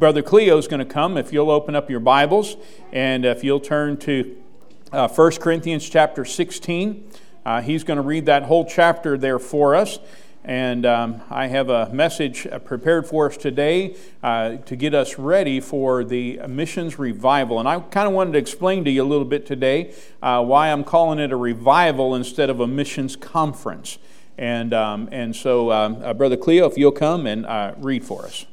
Brother Cleo is going to come. If you'll open up your Bibles and if you'll turn to 1 Corinthians chapter 16, he's going to read that whole chapter there for us. And I have a message prepared for us today to get us ready for the missions revival. And I kind of wanted to explain to you a little bit today why I'm calling it a revival instead of a missions conference. And so, Brother Cleo, if you'll come and read for us.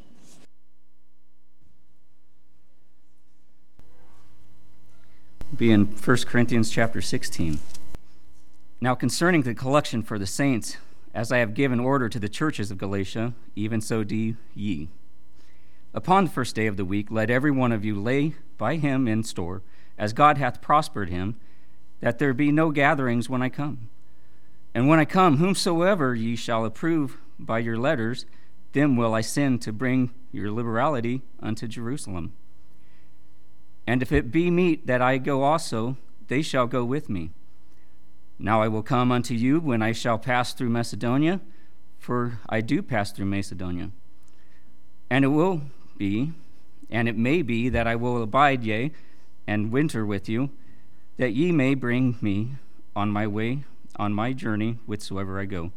Be in 1 Corinthians chapter 16. Now concerning the collection for the saints, as I have given order to the churches of Galatia, even so do ye. Upon the first day of the week, let every one of you lay by him in store, as God hath prospered him, that there be no gatherings when I come. And when I come, whomsoever ye shall approve by your letters, them will I send to bring your liberality unto Jerusalem. And if it be meet that I go also, they shall go with me. Now I will come unto you when I shall pass through Macedonia, for I do pass through Macedonia. And it will be, and it may be, that I will abide, yea, and winter with you, that ye may bring me on my way, on my journey, whithersoever I go.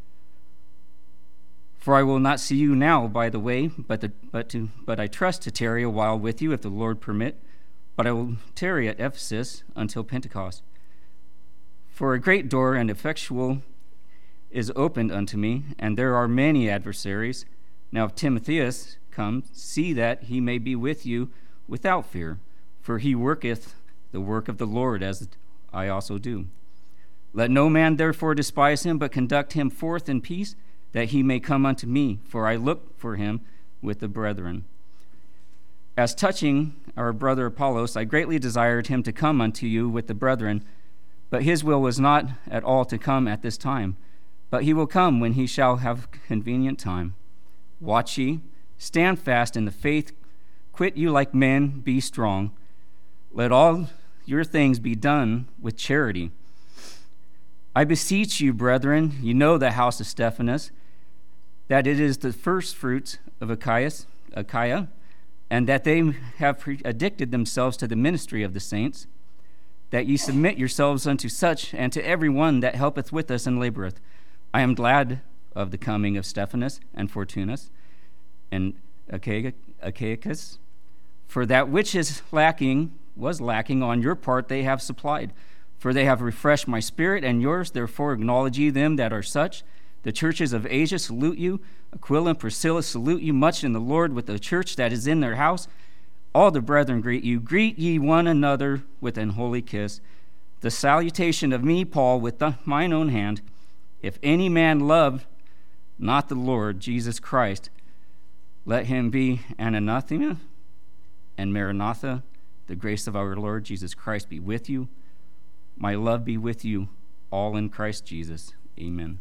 For I will not see you now by the way, but I trust to tarry a while with you, if the Lord permit. But I will tarry at Ephesus until Pentecost. For a great door and effectual is opened unto me, and there are many adversaries. Now if Timotheus come, see that he may be with you without fear, for he worketh the work of the Lord, as I also do. Let no man therefore despise him, but conduct him forth in peace, that he may come unto me, for I look for him with the brethren. As touching our brother Apollos, I greatly desired him to come unto you with the brethren, but his will was not at all to come at this time, but he will come when he shall have convenient time. Watch ye, stand fast in the faith, quit you like men, be strong. Let all your things be done with charity. I beseech you, brethren, you know the house of Stephanas, that it is the first fruits of Achaia, and that they have addicted themselves to the ministry of the saints, that ye submit yourselves unto such, and to every one that helpeth with us and laboreth. I am glad of the coming of Stephanas and Fortunus and Achaicus, for that which was lacking on your part they have supplied. For they have refreshed my spirit and yours, therefore acknowledge ye them that are such. The churches of Asia salute you. Aquila and Priscilla salute you much in the Lord with the church that is in their house. All the brethren greet you. Greet ye one another with an holy kiss. The salutation of me, Paul, with mine own hand. If any man love not the Lord Jesus Christ, let him be anathema and Maranatha. The grace of our Lord Jesus Christ be with you. My love be with you all in Christ Jesus. Amen.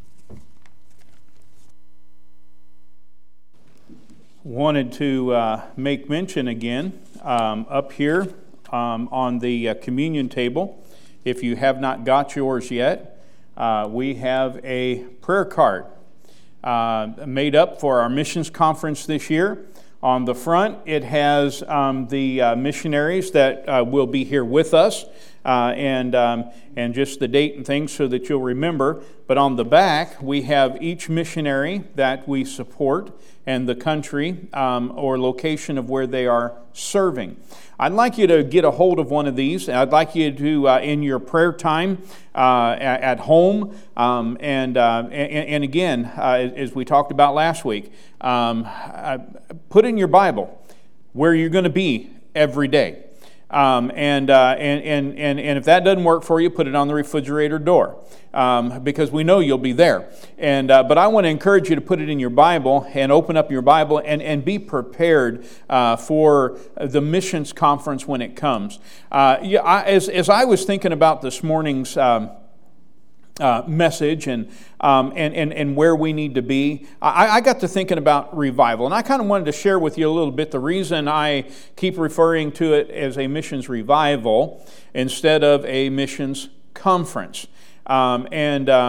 Wanted to make mention again up here on the communion table. If you have not got yours yet, we have a prayer card made up for our missions conference this year. On the front, it has the missionaries that will be here with us and just the date and things so that you'll remember. But on the back, we have each missionary that we support and the country or location of where they are serving. I'd like you to get a hold of one of these. I'd like you to, in your prayer time at home, and again, as we talked about last week, put in your Bible where you're going to be every day. And if that doesn't work for you, put it on the refrigerator door, because we know you'll be there. But I want to encourage you to put it in your Bible and open up your Bible and be prepared for the missions conference when it comes. As I was thinking about this morning's message and where we need to be, I got to thinking about revival, and I kind of wanted to share with you a little bit the reason I keep referring to it as a missions revival instead of a missions conference. And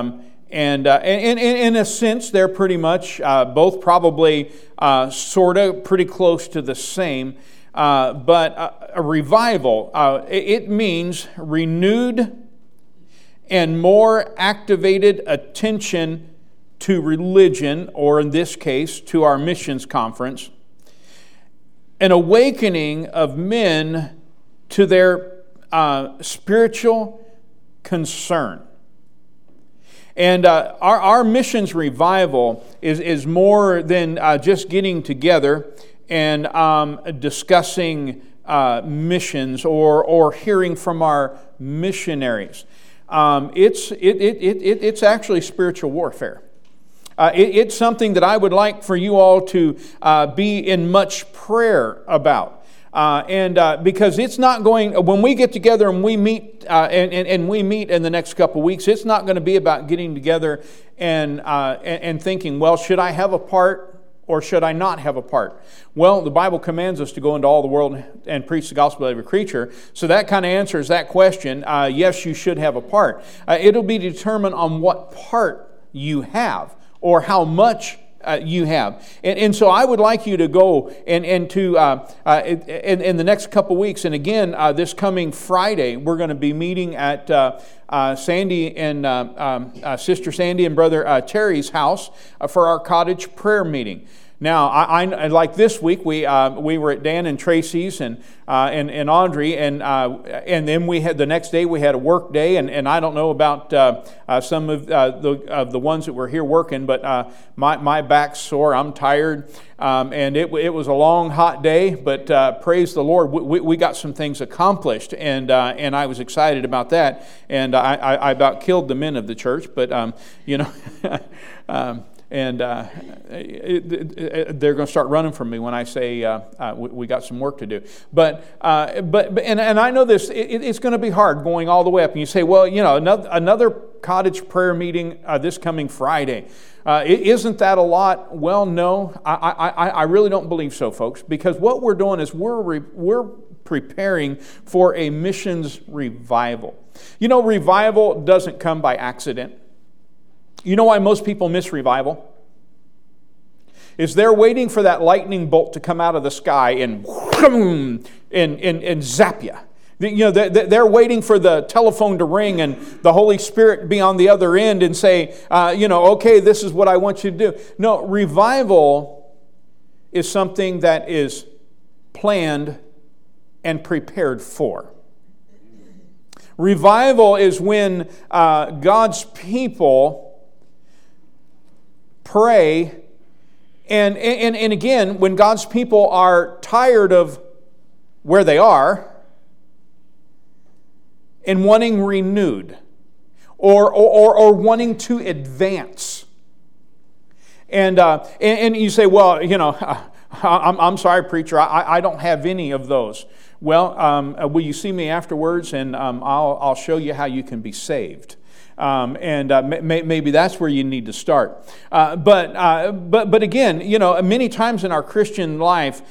And in a sense, they're pretty much both probably sort of pretty close to the same. But a revival, it means renewed and more activated attention to religion, or in this case, to our missions conference. An awakening of men to their spiritual concern. And our missions revival is more than just getting together and discussing missions or hearing from our missionaries. It's actually spiritual warfare. It's something that I would like for you all to be in much prayer about. Because it's not going, when we get together and we meet and we meet in the next couple of weeks, it's not going to be about getting together and thinking, well, should I have a part or should I not have a part? Well, the Bible commands us to go into all the world and preach the gospel to every creature. So that kind of answers that question. Yes, you should have a part. It'll be determined on what part you have or how much you have. And so I would like you to go and to in the next couple weeks, and again, this coming Friday, we're going to be meeting at Sandy and Sister Sandy and Brother Terry's house for our cottage prayer meeting. Now, I like this week we were at Dan and Tracy's and Audrey, and then we had the next day we had a work day, and I don't know about some of the ones that were here working, but my back's sore, I'm tired, and it was a long hot day, but praise the Lord, we got some things accomplished, and I was excited about that, and I about killed the men of the church, but you know. And they're going to start running from me when I say we got some work to do. But I know this. It's going to be hard going all the way up. And you say, well, you know, another cottage prayer meeting this coming Friday. Isn't that a lot? Well, no, I really don't believe so, folks. Because what we're doing is we're preparing for a missions revival. You know, revival doesn't come by accident. You know why most people miss revival? Is they're waiting for that lightning bolt to come out of the sky and zap you. You know, they're waiting for the telephone to ring and the Holy Spirit to be on the other end and say, okay, this is what I want you to do. No, revival is something that is planned and prepared for. Revival is when God's people pray, and again, when God's people are tired of where they are and wanting renewed or wanting to advance. And you say, well, you know, I'm sorry, preacher, I don't have any of those. Well, will you see me afterwards, and I'll show you how you can be saved. Maybe that's where you need to start. But again, you know, many times in our Christian life,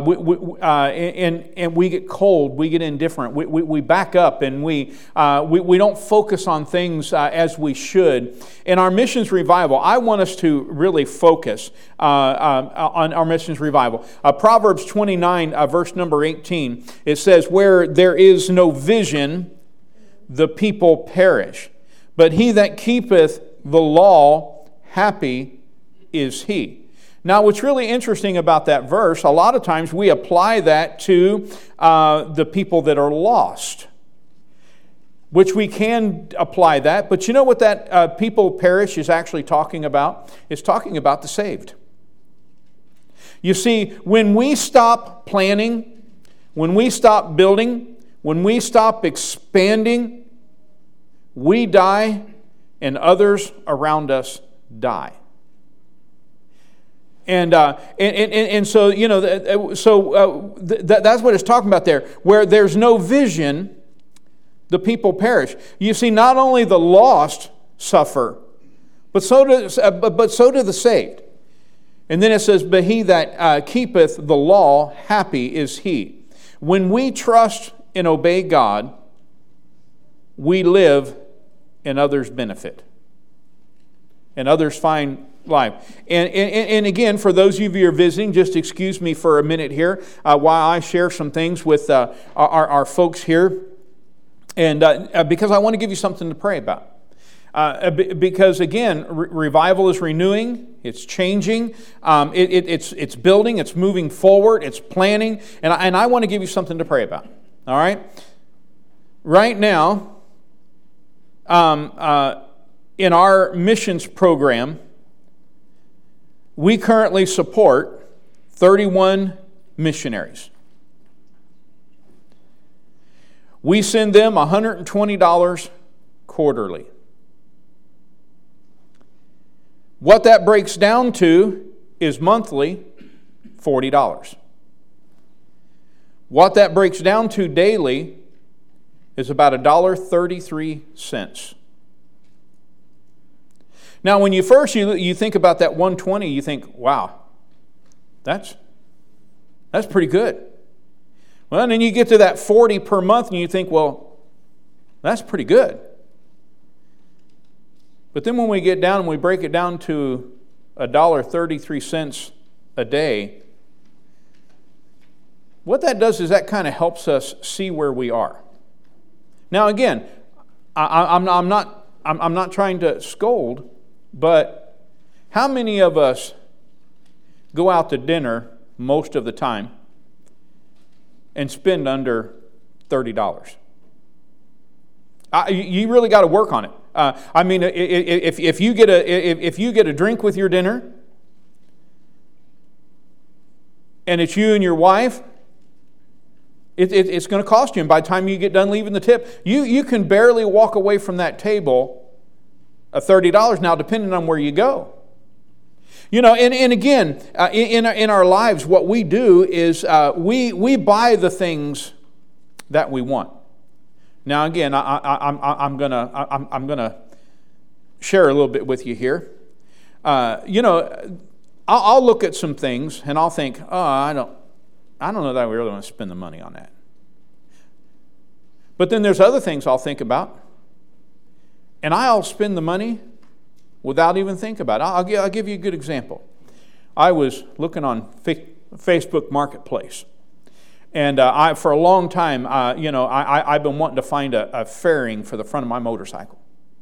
we get cold, we get indifferent, we back up, and we don't focus on things as we should. In our missions revival, I want us to really focus on our missions revival. Proverbs 29, verse number 18, it says, "Where there is no vision, the people perish. But he that keepeth the law, happy is he." Now, what's really interesting about that verse, a lot of times we apply that to the people that are lost, which we can apply that. But you know what that people perish is actually talking about? It's talking about the saved. You see, when we stop planning, when we stop building, when we stop expanding, we die, and others around us die. And so, you know, that's what it's talking about there. Where there's no vision, the people perish. You see, not only the lost suffer, but so do the saved. And then it says, "But he that keepeth the law, happy is he." When we trust and obey God, we live and others benefit. and others find life. And again, for those of you who are visiting, just excuse me for a minute here while I share some things with our folks here, and because I want to give you something to pray about. Because again, revival is renewing, it's changing, it's building, it's moving forward, it's planning, and I want to give you something to pray about. All right? Right now, in our missions program, we currently support 31 missionaries. We send them $120 quarterly. What that breaks down to is monthly $40. What that breaks down to daily is about $1.33. Now, when you first you think about that 120, you think, wow, that's pretty good. Well, and then you get to that 40 per month, and you think, well, that's pretty good. But then when we get down and we break it down to $1.33 a day, what that does is that kind of helps us see where we are. Now, again, I'm not trying to scold, but how many of us go out to dinner most of the time and spend under $30? You really got to work on it. I mean, if you get a drink with your dinner, and it's you and your wife, it's going to cost you. And by the time you get done leaving the tip, you can barely walk away from that table of $30. Now, depending on where you go, you know. And again, in our lives, what we do is we buy the things that we want. Now, again, I'm gonna share a little bit with you here. You know, I'll look at some things and I'll think, oh, I don't know that I really want to spend the money on that. But then there's other things I'll think about, and I'll spend the money without even thinking about it. I'll give you a good example. I was looking on Facebook Marketplace. And for a long time, I've been wanting to find a fairing for the front of my motorcycle.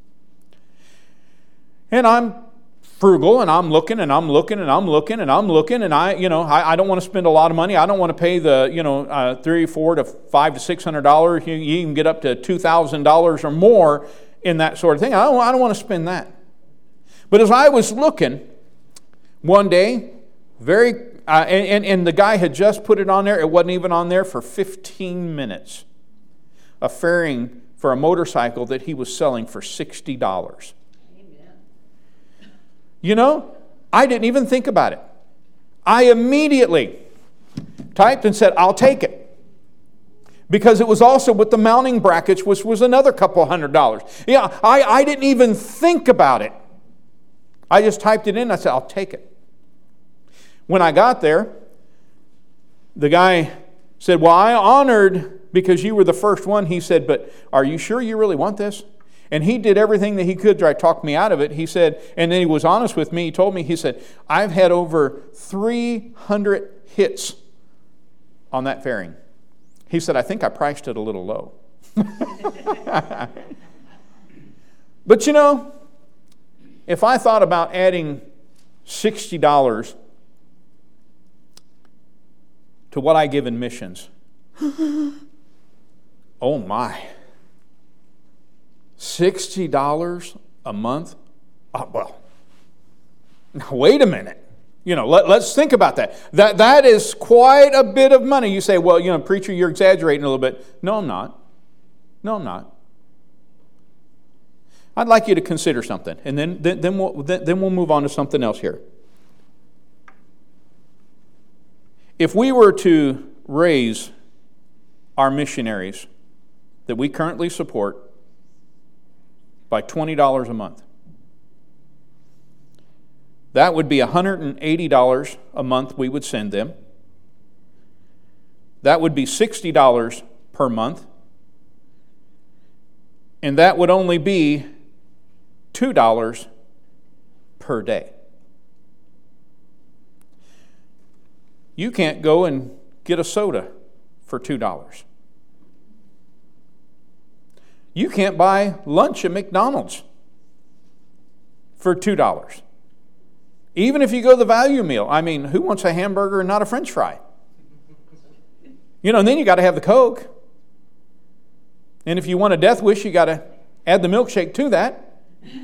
And I'm frugal, and I'm looking, and I'm looking, and I'm looking, and I'm looking, and I don't want to spend a lot of money. I don't want to pay the $300, $400 to $500 to $600. You can get up to $2,000 or more in that sort of thing. I don't want to spend that. But as I was looking one day, and the guy had just put it on there. It wasn't even on there for 15 minutes. A fairing for a motorcycle that he was selling for $60. Amen. You know, I didn't even think about it. I immediately typed and said, I'll take it. Because it was also with the mounting brackets, which was another couple $100. Yeah, I didn't even think about it. I just typed it in and I said, I'll take it. When I got there, the guy said, well, I honored because you were the first one. He said, but are you sure you really want this? And he did everything that he could to try to talk me out of it. He said, and then he was honest with me. He told me, he said, I've had over 300 hits on that fairing. He said, I think I priced it a little low. But you know, if I thought about adding $60 to what I give in missions, oh my, $60 a month? Well, now wait a minute. You know, let's think about that. That is quite a bit of money. You say, well, preacher, you're exaggerating a little bit. No, I'm not. No, I'm not. I'd like you to consider something, and then we'll move on to something else here. If we were to raise our missionaries that we currently support by $20 a month, that would be $180 a month we would send them. That would be $60 per month. And that would only be $2 per day. You can't go and get a soda for $2. You can't buy lunch at McDonald's for $2. Even if you go the value meal. I mean, who wants a hamburger and not a French fry? And then you got to have the Coke. And if you want a death wish, you got to add the milkshake to that.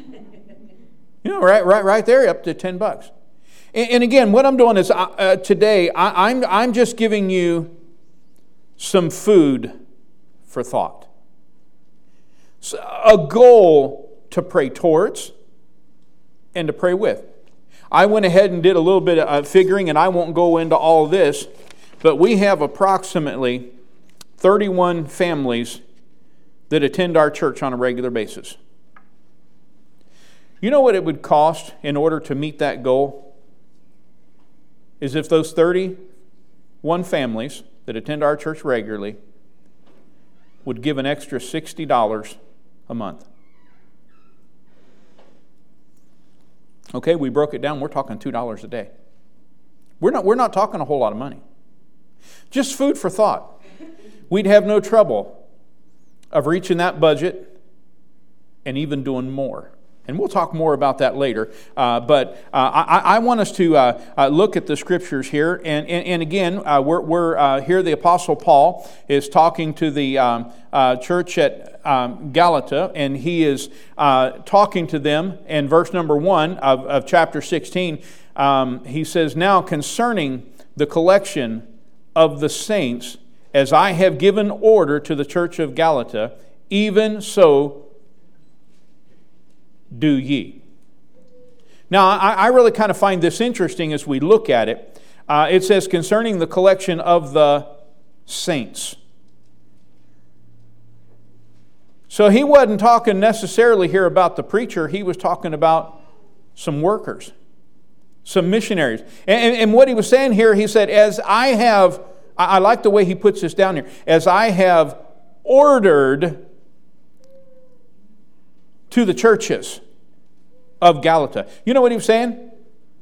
Right there, up to $10. And again, what I'm doing is today, I'm just giving you some food for thought. So a goal to pray towards and to pray with. I went ahead and did a little bit of figuring, and I won't go into all this, but we have approximately 31 families that attend our church on a regular basis. You know what it would cost in order to meet that goal? Is if those 31 families that attend our church regularly would give an extra $60 a month. Okay, we broke it down. We're talking $2 a day. We're not talking a whole lot of money. Just food for thought. We'd have no trouble of reaching that budget and even doing more. And we'll talk more about that later. But I want us to look at the scriptures here. And again, we're here. The Apostle Paul is talking to the church at Galata, and he is talking to them in verse number 1 of chapter 16. He says, "Now concerning the collection of the saints, as I have given order to the church of Galata, even so do ye." Now, I really kind of find this interesting as we look at it. It says, concerning the collection of the saints. So he wasn't talking necessarily here about the preacher. He was talking about some workers, some missionaries. And what he was saying here, he said, as I have, I like the way he puts this down here, as I have ordered to the churches of Galata. You know what he was saying?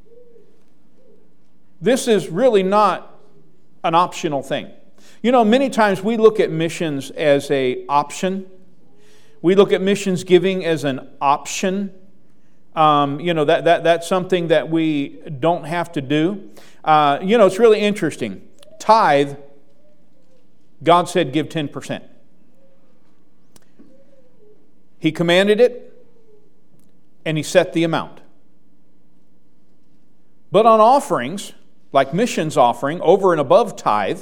This is really not an optional thing. Many times we look at missions as an option. We look at missions giving as an option. That's something that we don't have to do. It's really interesting. Tithe, God said give 10%. He commanded it, and He set the amount. But on offerings, like missions offering, over and above tithe,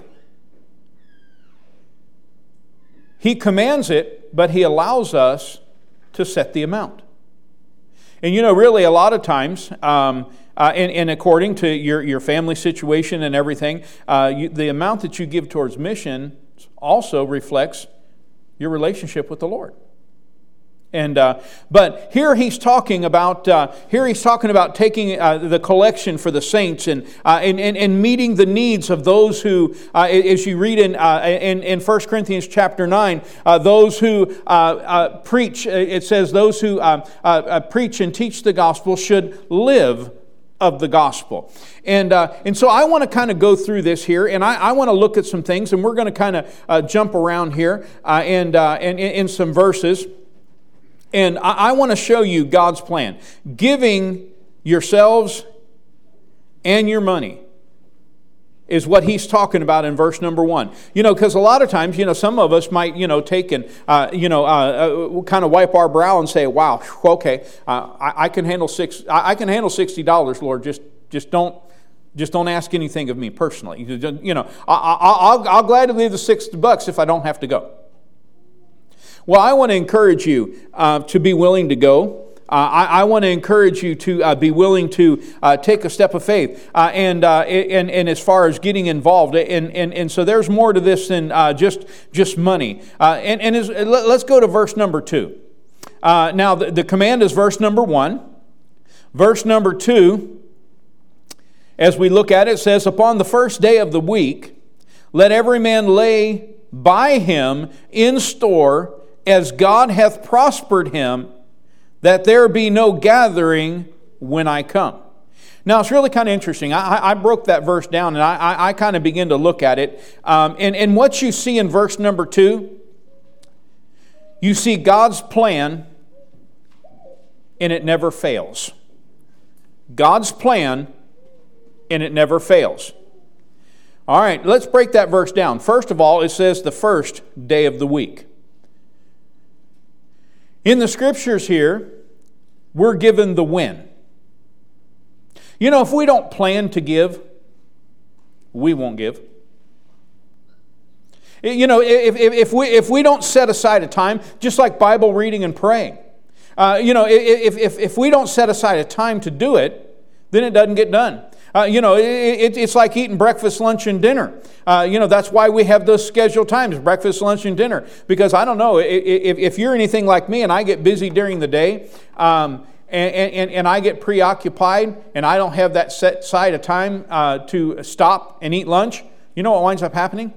He commands it, but He allows us to set the amount. And really a lot of times, and according to your family situation and everything, the amount that you give towards mission also reflects your relationship with the Lord. And but here he's talking about taking the collection for the saints and meeting the needs of those who, as you read in 1 Corinthians chapter 9, those who preach. It says those who preach and teach the gospel should live of the gospel. And so I want to kind of go through this here, and I want to look at some things, and we're going to kind of jump around here and in some verses. And I want to show you God's plan. Giving yourselves and your money is what He's talking about in verse number 1. Because a lot of times, some of us might, take and, kind of wipe our brow and say, wow, okay, I can handle $60, Lord, just don't ask anything of me personally. I'll gladly leave the $60 if I don't have to go. Well, I want to encourage you to be willing to go. I want to encourage you to be willing to take a step of faith and as far as getting involved. And so there's more to this than just money. Let's go to verse number 2. Now, the command is verse number 1. Verse number 2, as we look at it, says, upon the first day of the week, let every man lay by him in store as God hath prospered him, that there be no gathering when I come. Now, it's really kind of interesting. I broke that verse down, and I kind of begin to look at it. And what you see in verse number 2, you see God's plan, and it never fails. God's plan, and it never fails. All right, let's break that verse down. First of all, it says the first day of the week. In the Scriptures here, we're given the when. You know, if we don't plan to give, we won't give. You know, if we don't set aside a time, just like Bible reading and praying, you know, if we don't set aside a time to do it, then it doesn't get done. You know, it's like eating breakfast, lunch, and dinner. You know, that's why we have those scheduled times, breakfast, lunch, and dinner. Because I don't know, if you're anything like me and I get busy during the day, and I get preoccupied and I don't have that set aside of time to stop and eat lunch, you know what winds up happening?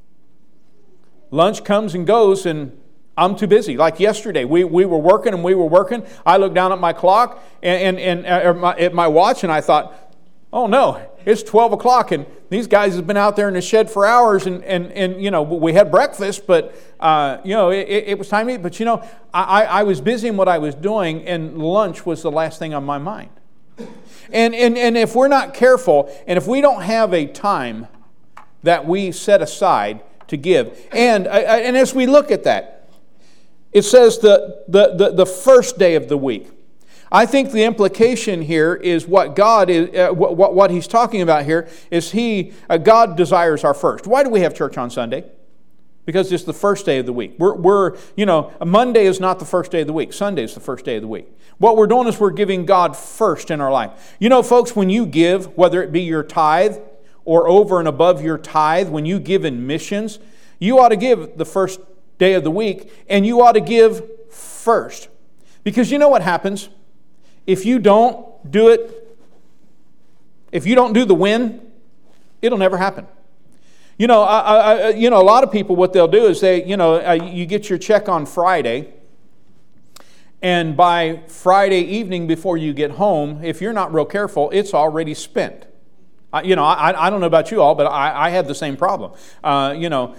Lunch comes and goes and I'm too busy. Like yesterday, we were working and we were working. I looked down at my clock and at my watch and I thought, oh no, it's 12 o'clock and these guys have been out there in the shed for hours and you know, we had breakfast, but you know, it was time to eat. But you know, I was busy in what I was doing and lunch was the last thing on my mind. And if we're not careful and if we don't have a time that we set aside to give, and as we look at that, it says the first day of the week. I think the implication here is what God is, what He's talking about here is God desires our first. Why do we have church on Sunday? Because it's the first day of the week. You know, Monday is not the first day of the week. Sunday is the first day of the week. What we're doing is we're giving God first in our life. You know, folks, when you give, whether it be your tithe or over and above your tithe, when you give in missions, you ought to give the first day of the week, and you ought to give first. Because you know what happens? If you don't do it, if you don't do the when, it'll never happen. You know, a lot of people, what they'll do is you get your check on Friday, and by Friday evening before you get home, if you're not real careful, it's already spent. I don't know about you all, but I have the same problem. I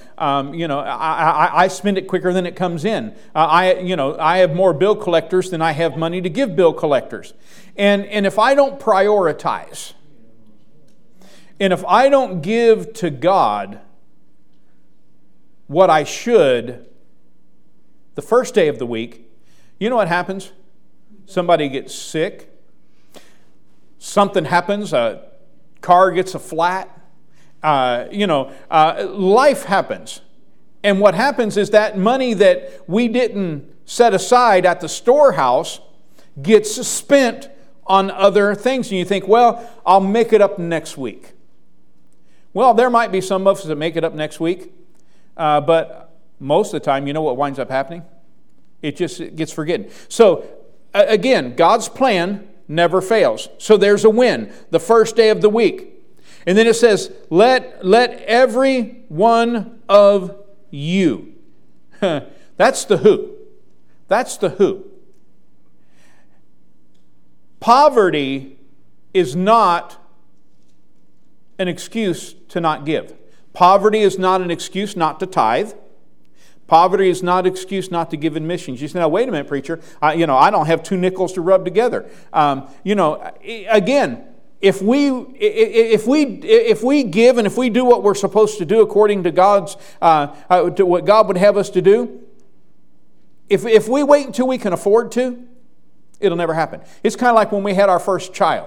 spend it quicker than it comes in. I have more bill collectors than I have money to give bill collectors. And if I don't prioritize, and if I don't give to God what I should the first day of the week, you know what happens? Somebody gets sick. Something happens. Car gets a flat, life happens. And what happens is that money that we didn't set aside at the storehouse gets spent on other things. And you think, well, I'll make it up next week. Well, there might be some of us that make it up next week, but most of the time, you know what winds up happening? It gets forgotten. So, again, God's plan never fails. So there's a win, the first day of the week. And then it says, let every one of you. That's the who. That's the who. Poverty is not an excuse to not give. Poverty is not an excuse not to tithe. Poverty is not an excuse not to give in missions. You say, now, wait a minute, preacher. I don't have 2 nickels to rub together. Again, if we give and if we do what we're supposed to do according to God's to what God would have us to do, if we wait until we can afford to, it'll never happen. It's kind of like when we had our first child.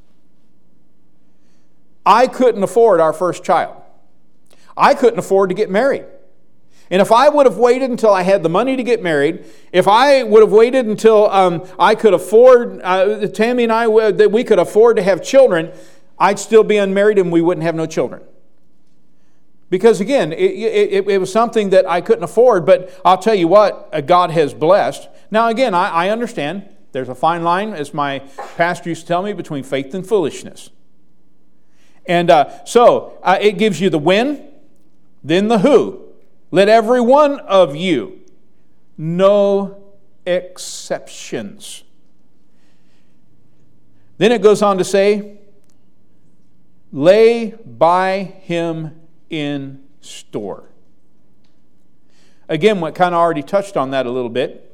I couldn't afford our first child. I couldn't afford to get married. And if I would have waited until I had the money to get married, if I would have waited until I could afford, Tammy and I, that we could afford to have children, I'd still be unmarried and we wouldn't have no children. Because again, it was something that I couldn't afford, but I'll tell you what, God has blessed. Now again, I understand there's a fine line, as my pastor used to tell me, between faith and foolishness. And so it gives you the when, then the who. Let every one of you, no exceptions. Then it goes on to say, lay by him in store. Again, what kind of already touched on that a little bit.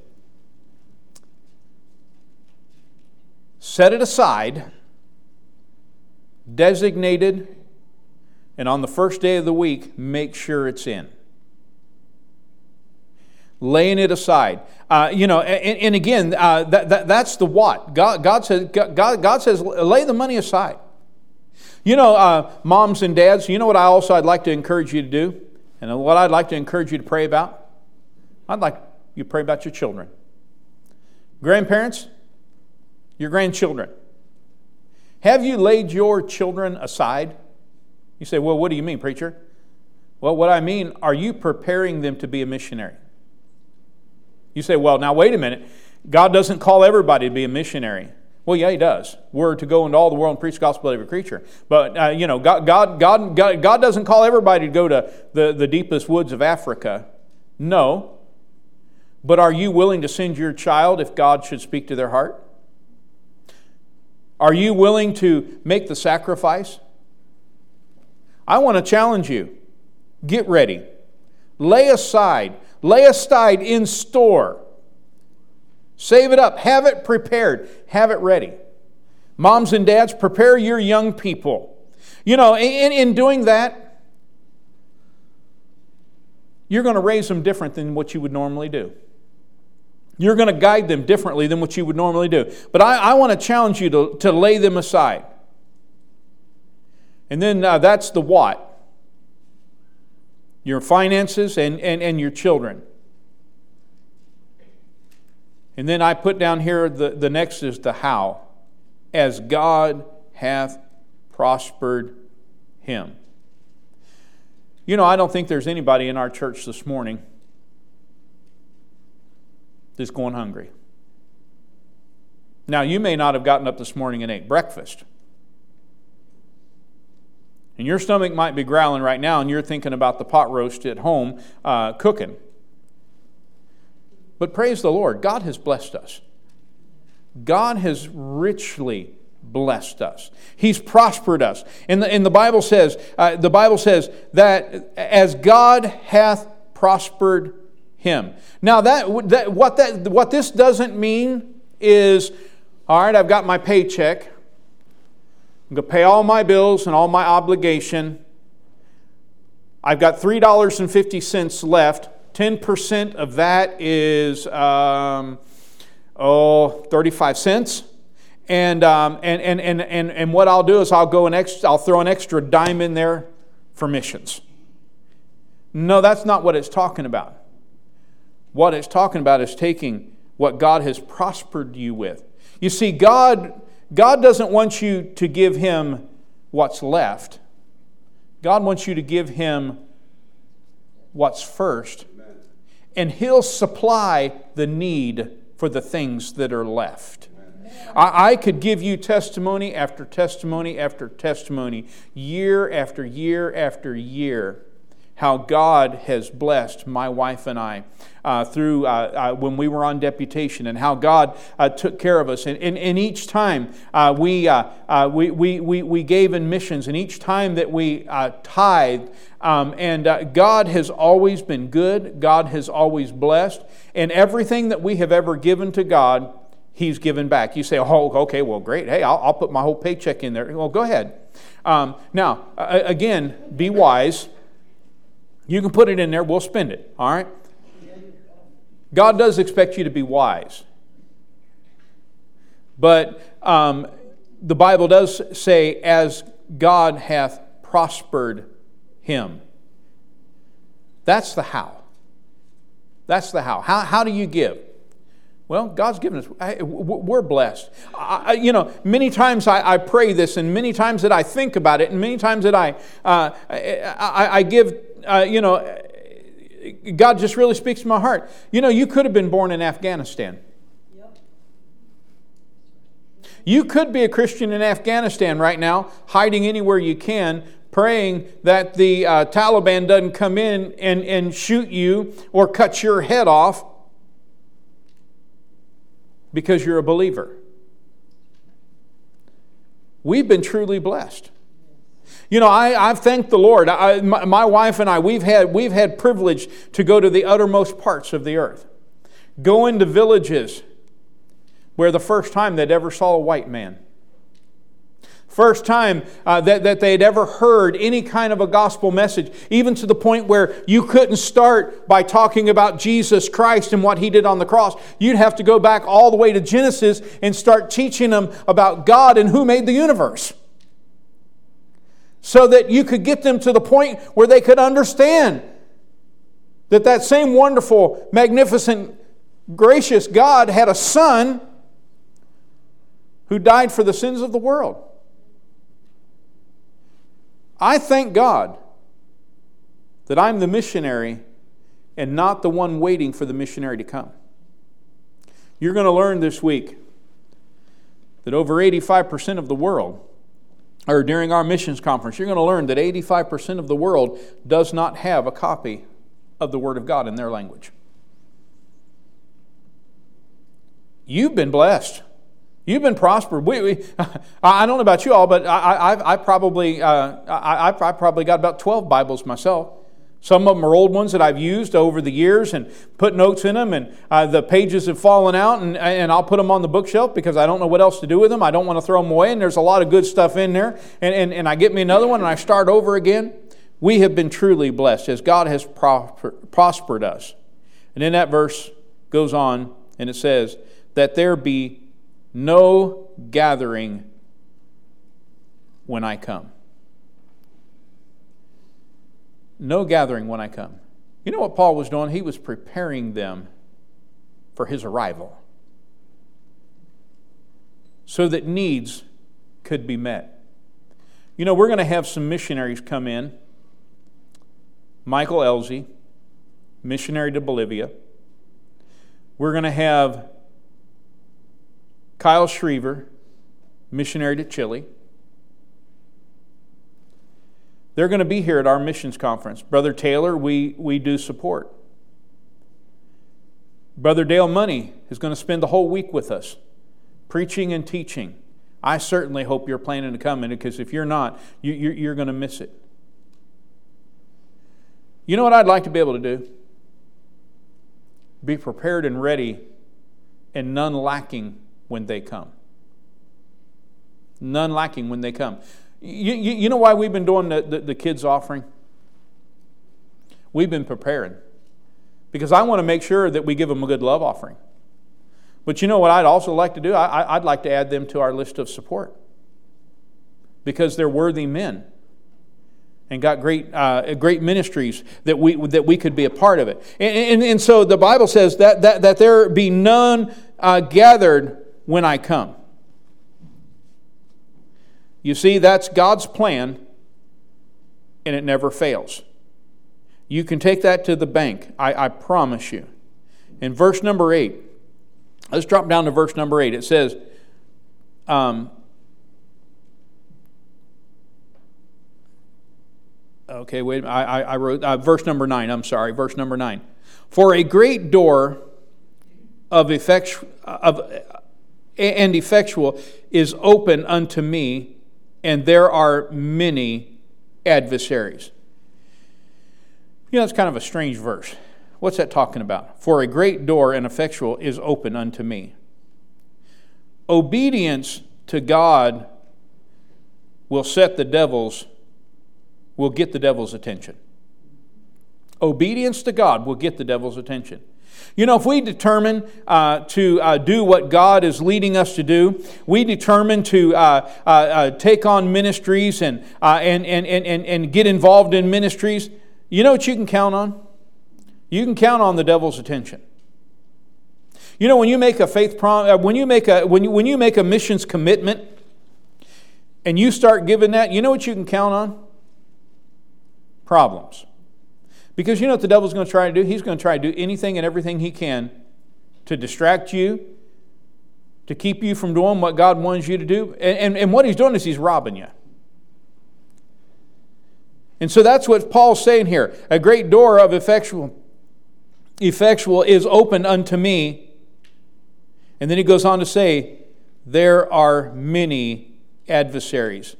Set it aside, designated, and on the first day of the week, make sure it's in. Laying it aside. And again, that's the what. God says, lay the money aside. Moms and dads, you know what I'd like to encourage you to do? And what I'd like to encourage you to pray about? I'd like you to pray about your children. Grandparents, your grandchildren. Have you laid your children aside? You say, well, what do you mean, preacher? Well, what I mean, are you preparing them to be a missionary? You say, well, now wait a minute. God doesn't call everybody to be a missionary. Well, yeah, He does. We're to go into all the world and preach the gospel to every creature. But, God doesn't call everybody to go to the deepest woods of Africa. No. But are you willing to send your child if God should speak to their heart? Are you willing to make the sacrifice? I want to challenge you. Get ready. Lay aside in store. Save it up. Have it prepared. Have it ready. Moms and dads, prepare your young people. In doing that, you're going to raise them different than what you would normally do. You're going to guide them differently than what you would normally do. But I want to challenge you to lay them aside. And then that's the what. Your finances and your children. And then I put down here, the next is the how. As God hath prospered him. I don't think there's anybody in our church this morning that's going hungry. Now, you may not have gotten up this morning and ate breakfast. And your stomach might be growling right now, and you're thinking about the pot roast at home cooking. But praise the Lord, God has blessed us. God has richly blessed us. He's prospered us. And the Bible says, that as God hath prospered him. Now what this doesn't mean is, all right, I've got my paycheck. I'm going to pay all my bills and all my obligation. I've got $3.50 left. 10% of that is 35 cents. And what I'll do is I'll throw an extra dime in there for missions. No, that's not what it's talking about. What it's talking about is taking what God has prospered you with. You see, God doesn't want you to give Him what's left. God wants you to give Him what's first. And He'll supply the need for the things that are left. I could give you testimony after testimony after testimony, year after year after year, how God has blessed my wife and I through when we were on deputation, and how God took care of us. And each time we gave in missions, and each time that we tithed, and God has always been good. God has always blessed, and everything that we have ever given to God, He's given back. You say, oh, okay, well, great. Hey, I'll put my whole paycheck in there. Well, go ahead. Now, again, be wise. You can put it in there. We'll spend it. All right? God does expect you to be wise. But the Bible does say, as God hath prospered him. That's the how. That's the how. How do you give? Well, God's given us. We're blessed. Many times I pray this, and many times that I think about it, and many times that I give. God just really speaks to my heart. You could have been born in Afghanistan. Yep. You could be a Christian in Afghanistan right now, hiding anywhere you can, praying that the Taliban doesn't come in and shoot you or cut your head off because you're a believer. We've been truly blessed. You know, I've thanked the Lord. My wife and I, we've had privilege to go to the uttermost parts of the earth. Go into villages where the first time they'd ever saw a white man. First time that they'd ever heard any kind of a gospel message, even to the point where you couldn't start by talking about Jesus Christ and what He did on the cross. You'd have to go back all the way to Genesis and start teaching them about God and who made the universe, so that you could get them to the point where they could understand that same wonderful, magnificent, gracious God had a Son who died for the sins of the world. I thank God that I'm the missionary and not the one waiting for the missionary to come. You're going to learn this week that over 85% of the world, or during our missions conference, you're going to learn that 85% of the world does not have a copy of the Word of God in their language. You've been blessed. You've been prospered. I don't know about you all, but I probably got about 12 Bibles myself. Some of them are old ones that I've used over the years and put notes in them, and the pages have fallen out, and I'll put them on the bookshelf because I don't know what else to do with them. I don't want to throw them away, and there's a lot of good stuff in there. And I get me another one, and I start over again. We have been truly blessed as God has prospered us. And then that verse goes on, and it says, that there be no gathering when I come. No gathering when I come. You know what Paul was doing? He was preparing them for his arrival, so that needs could be met. You know, we're going to have some missionaries come in. Michael Elzy, missionary to Bolivia. We're going to have Kyle Schriever, missionary to Chile. They're going to be here at our missions conference. Brother Taylor, we do support. Brother Dale Money is going to spend the whole week with us, preaching and teaching. I certainly hope you're planning to come in, because if you're not, you're going to miss it. You know what I'd like to be able to do? Be prepared and ready and none lacking when they come. None lacking when they come. You know why we've been doing the kids' offering? We've been preparing. Because I want to make sure that we give them a good love offering. But you know what I'd also like to do? I'd like to add them to our list of support. Because they're worthy men. And got great ministries that we could be a part of it. And so the Bible says that there be none gathered when I come. You see, that's God's plan, and it never fails. You can take that to the bank, I promise you. In verse number 8, let's drop down to verse number 8. It says, okay, wait, I wrote verse number 9. I'm sorry, verse number 9. For a great door of effectual is open unto me, and there are many adversaries. You know, it's kind of a strange verse. What's that talking about? For a great door and effectual is open unto me. Obedience to God will get the devil's attention. Obedience to God will get the devil's attention. You know, if we determine to do what God is leading us to do, we determine to take on ministries and get involved in ministries, you know what you can count on? You can count on the devil's attention. You know, when you make a when you make a missions commitment, and you start giving that, you know what you can count on? Problems. Because you know what the devil's going to try to do? He's going to try to do anything and everything he can to distract you, to keep you from doing what God wants you to do. And what he's doing is he's robbing you. And so that's what Paul's saying here. A great door of effectual is open unto me. And then he goes on to say, there are many adversaries.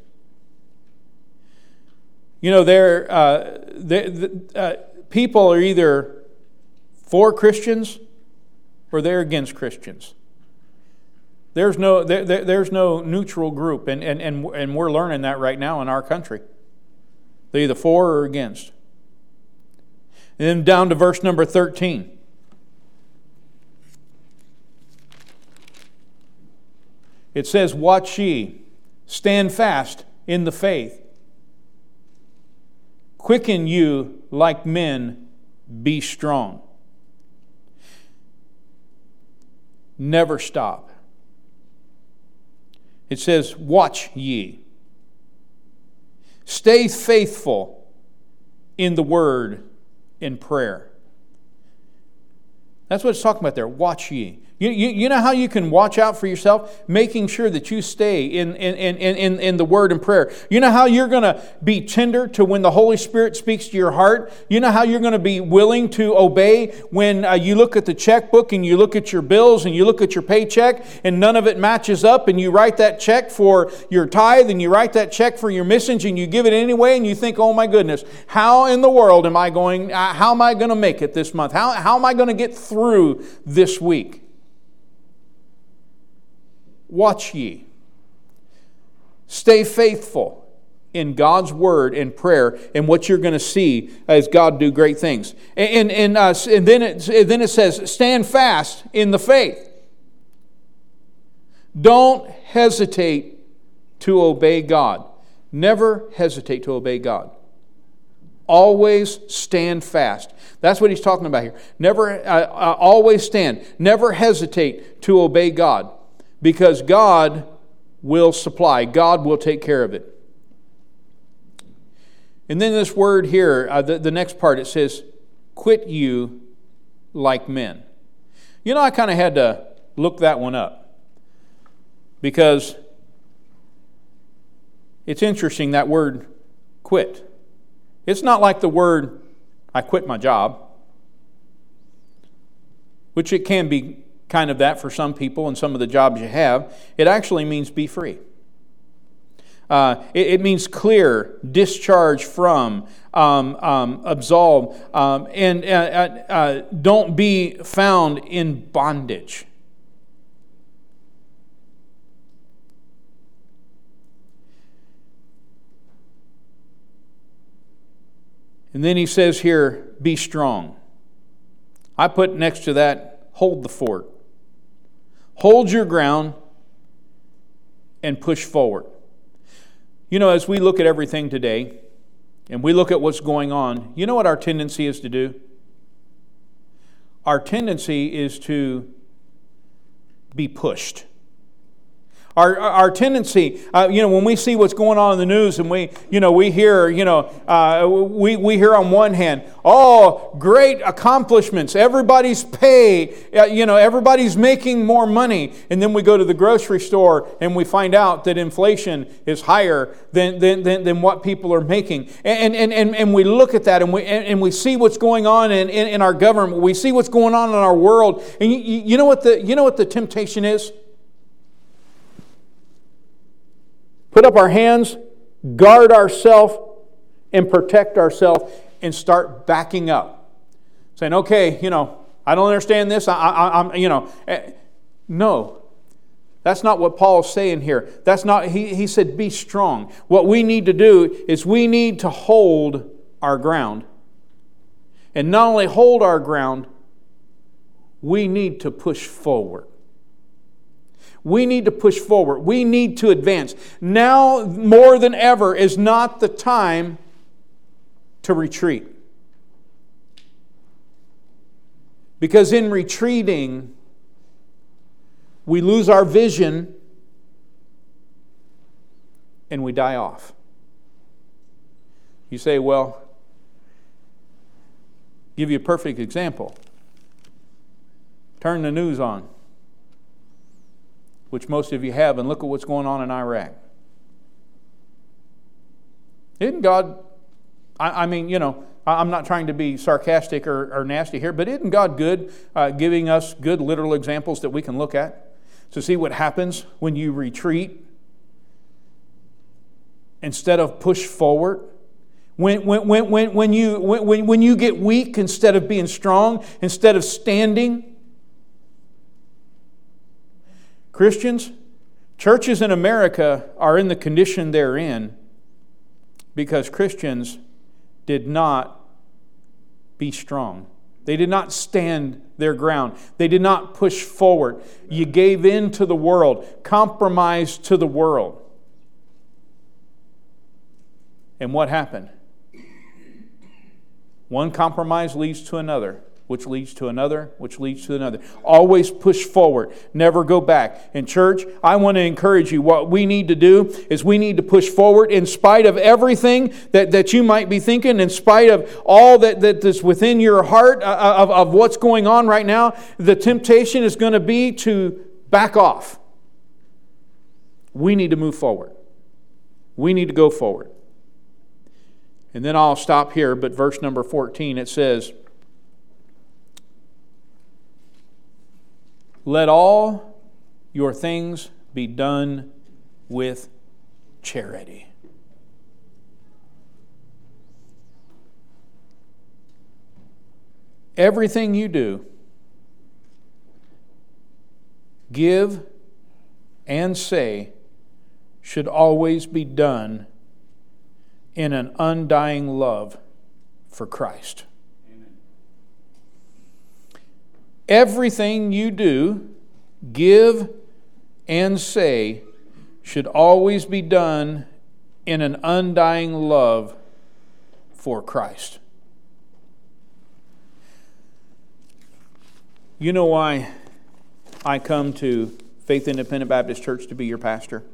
You know, people are either for Christians or they're against Christians. There's no neutral group, and we're learning that right now in our country. They're either for or against. And then down to verse number 13. It says, "Watch ye, stand fast in the faith. Quicken you like men, be strong." Never stop. It says, "Watch ye. Stay faithful in the word, in prayer." That's what it's talking about there. Watch ye. You know how you can watch out for yourself? Making sure that you stay in the Word and prayer. You know how you're going to be tender to when the Holy Spirit speaks to your heart? You know how you're going to be willing to obey when you look at the checkbook and you look at your bills and you look at your paycheck and none of it matches up, and you write that check for your tithe and you write that check for your missions and you give it anyway, and you think, oh my goodness, how in the world am I going, how am I going to make it this month? How am I going to get through this week? Watch ye. Stay faithful in God's word and prayer, and what you're going to see as God do great things. And then it says, stand fast in the faith. Don't hesitate to obey God. Never hesitate to obey God. Always stand fast. That's what he's talking about here. Never, always stand. Never hesitate to obey God. Because God will supply. God will take care of it. And then this word here, the next part, it says, quit you like men. You know, I kind of had to look that one up. Because it's interesting, that word quit. It's not like the word, I quit my job. Which it can be kind of that for some people and some of the jobs you have. It actually means be free. It means clear, discharge from, absolve, and don't be found in bondage. And then he says here, be strong. I put next to that, hold the fort. Hold your ground and push forward. You know, as we look at everything today, and we look at what's going on, you know what our tendency is to do? Our tendency is to be pushed. Our tendency, when we see what's going on in the news, and we hear, we hear on one hand, oh, great accomplishments, everybody's pay, everybody's making more money, and then we go to the grocery store and we find out that inflation is higher than what people are making, and we look at that and we see what's going on in our government, we see what's going on in our world, and you know what the temptation is? Put up our hands, guard ourselves, and protect ourselves, and start backing up. Saying, okay, I don't understand this. No. That's not what Paul's saying here. That's not, he said, be strong. What we need to do is we need to hold our ground. And not only hold our ground, we need to push forward. We need to push forward. We need to advance. Now, more than ever, is not the time to retreat. Because in retreating, we lose our vision and we die off. You say, well, give you a perfect example. Turn the news on, which most of you have, and look at what's going on in Iraq. Isn't God, I'm not trying to be sarcastic or nasty here, but isn't God good, giving us good literal examples that we can look at to see what happens when you retreat instead of push forward? When you get weak instead of being strong, instead of standing? Christians, churches in America are in the condition they're in because Christians did not be strong. They did not stand their ground. They did not push forward. You gave in to the world, compromised to the world. And what happened? One compromise leads to another, which leads to another, which leads to another. Always push forward. Never go back. In church, I want to encourage you. What we need to do is we need to push forward in spite of everything that you might be thinking, in spite of all that is within your heart of what's going on right now. The temptation is going to be to back off. We need to move forward. We need to go forward. And then I'll stop here, but verse number 14, it says, "Let all your things be done with charity." Everything you do, give, and say should always be done in an undying love for Christ. Amen. Everything you do, give, and say should always be done in an undying love for Christ. You know why I come to Faith Independent Baptist Church to be your pastor?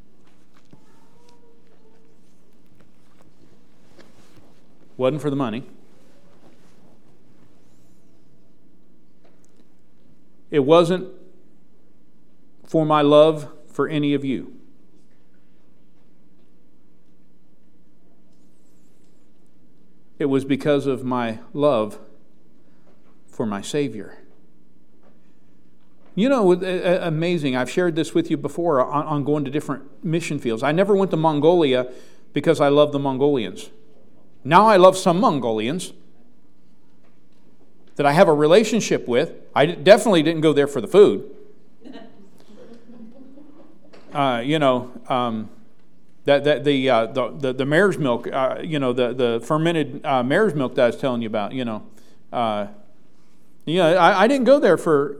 Wasn't for the money. It wasn't for my love for any of you. It was because of my love for my Savior. You know, amazing. I've shared this with you before on going to different mission fields. I never went to Mongolia because I love the Mongolians. Now I love some Mongolians that I have a relationship with. I definitely didn't go there for the food. The mare's milk, the fermented mare's milk that I was telling you about, I didn't go there for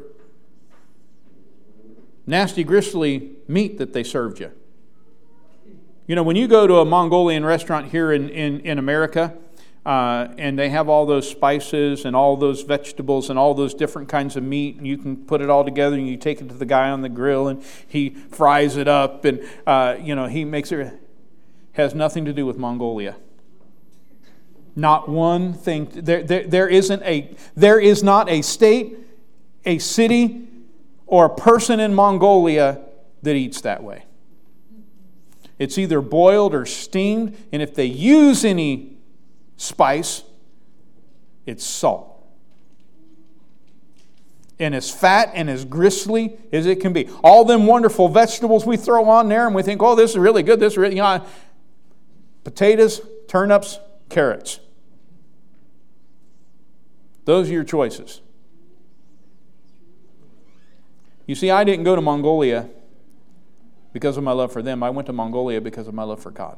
nasty, gristly meat that they served you. You know, when you go to a Mongolian restaurant here in America, and they have all those spices and all those vegetables and all those different kinds of meat, and you can put it all together and you take it to the guy on the grill and he fries it up and, he makes it. Has nothing to do with Mongolia. Not one thing. There is not a state, a city, or a person in Mongolia that eats that way. It's either boiled or steamed, and if they use any spice, it's salt. And as fat and as gristly as it can be. All them wonderful vegetables we throw on there and we think, oh, this is really good, this is really, potatoes, turnips, carrots. Those are your choices. You see, I didn't go to Mongolia because of my love for them. I went to Mongolia because of my love for God.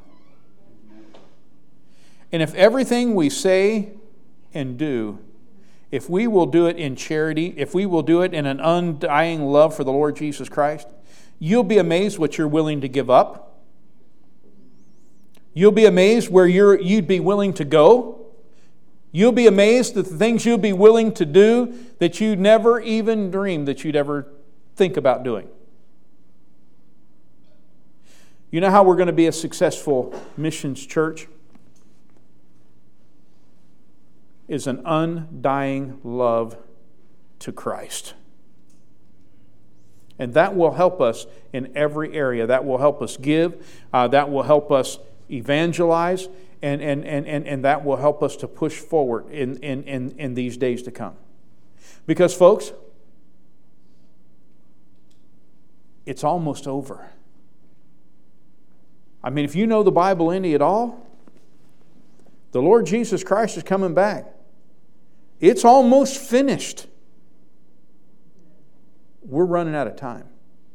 And if everything we say and do, if we will do it in charity, if we will do it in an undying love for the Lord Jesus Christ, you'll be amazed what you're willing to give up. You'll be amazed where you'd be willing to go. You'll be amazed at the things you'll be willing to do that you never even dreamed that you'd ever think about doing. You know how we're going to be a successful missions church? Is an undying love to Christ. And that will help us in every area. That will help us give. That will help us evangelize. And that will help us to push forward in these days to come. Because, folks, it's almost over. I mean, if you know the Bible any at all, the Lord Jesus Christ is coming back. It's almost finished. We're running out of time.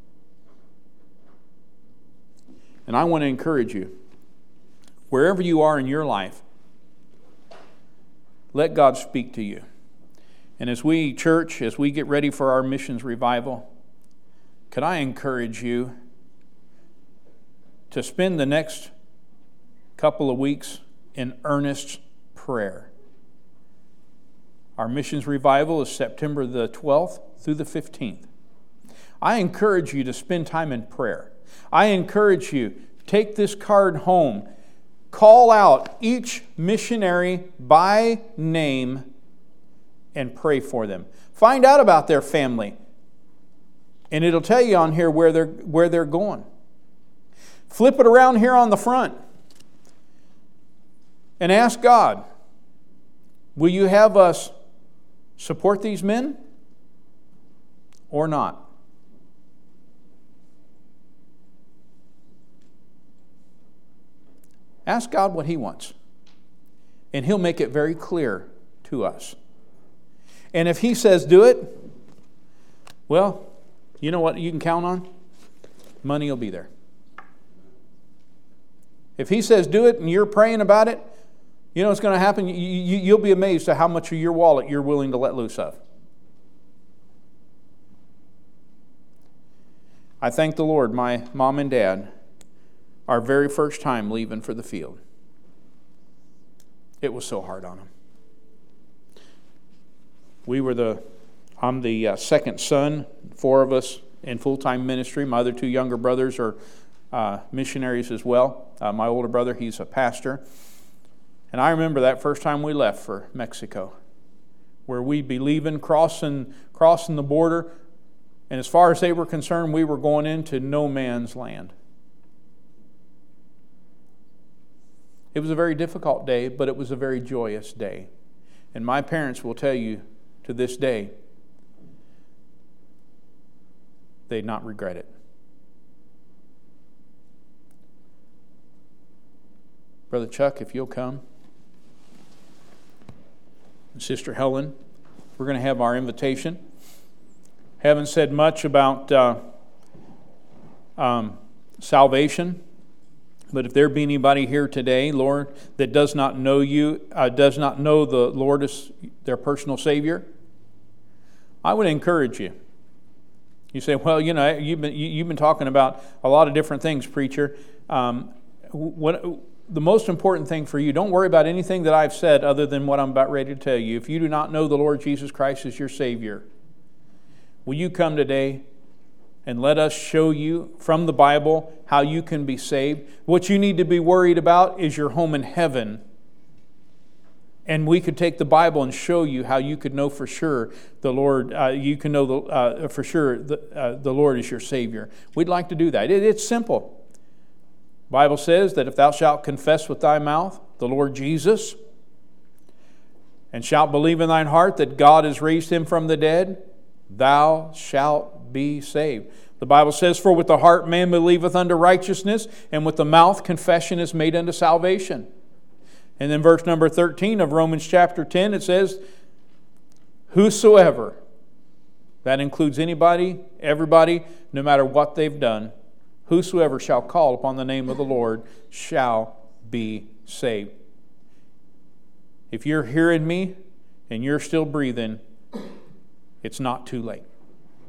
And I want to encourage you, wherever you are in your life, let God speak to you. And as we, church, as we get ready for our missions revival, could I encourage you to spend the next couple of weeks in earnest prayer. Our missions revival is September the 12th through the 15th. I encourage you to spend time in prayer. I encourage you, take this card home. Call out each missionary by name and pray for them. Find out about their family. And it'll tell you on here where they're going. Flip it around here on the front and ask God, will you have us support these men or not? Ask God what He wants, and He'll make it very clear to us. And if He says do it, well, you know what you can count on? Money will be there. If He says do it and you're praying about it, you know what's going to happen? You'll be amazed at how much of your wallet you're willing to let loose of. I thank the Lord, my mom and dad, our very first time leaving for the field. It was so hard on them. I'm the second son, 4 of us in full-time ministry. My other 2 younger brothers are missionaries as well. My older brother, he's a pastor. And I remember that first time we left for Mexico, where we'd be leaving, crossing the border, and as far as they were concerned, we were going into no man's land. It was a very difficult day, but it was a very joyous day. And my parents will tell you to this day, they'd not regret it. Brother Chuck, if you'll come. Sister Helen, we're going to have our invitation. Haven't said much about salvation, but if there be anybody here today, Lord, that does not know you, does not know the Lord as their personal Savior, I would encourage you. You say, well, you know, you've been talking about a lot of different things, preacher. The most important thing for you, don't worry about anything that I've said other than what I'm about ready to tell you. If you do not know the Lord Jesus Christ as your Savior, will you come today and let us show you from the Bible how you can be saved? What you need to be worried about is your home in heaven. And we could take the Bible and show you how you could know for sure the Lord. You can know for sure the Lord is your Savior. We'd like to do that. It's simple. The Bible says that if thou shalt confess with thy mouth the Lord Jesus, and shalt believe in thine heart that God has raised him from the dead, thou shalt be saved. The Bible says, for with the heart man believeth unto righteousness, and with the mouth confession is made unto salvation. And then verse number 13 of Romans chapter 10, it says, whosoever, that includes anybody, everybody, no matter what they've done, whosoever shall call upon the name of the Lord shall be saved. If you're hearing me and you're still breathing, it's not too late.